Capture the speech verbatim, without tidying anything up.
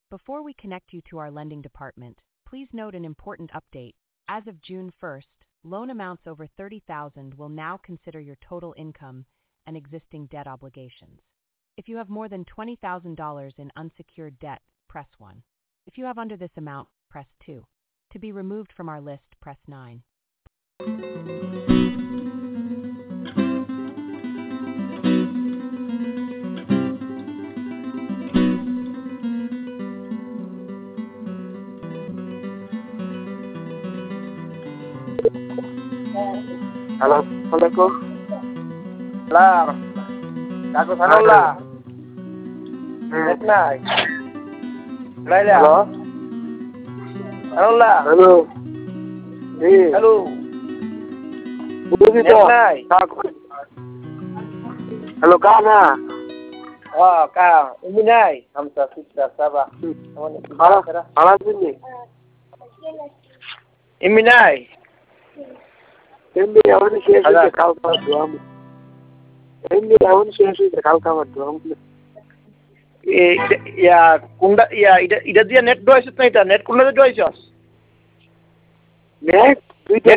Before we connect you to our lending department, please note an important update. As of June first, loan amounts over thirty thousand dollars will now consider your total income and existing debt obligations. If you have more than twenty thousand dollars in unsecured debt, press one. If you have under this amount, press two. To be removed from our list, press nine. Halo, Assalamualaikum. Lah, aku Sanullah. Net nai. Laila. Halo. Sanullah. Halo. Iya. Halo. Bukan Net itu. nai. Halo, Kana. Oh, kau. Ini nai. Hamzah Sita Sabah. Halo. Halo sini. Ini nai. Ini awak ni siapa yang kau kau doang. Ini awak ni siapa yang kau kau doang. Eh, ya, kunda, ya, ida, ida dia net doa itu nai ta. Net kunda doa itu. Net, tu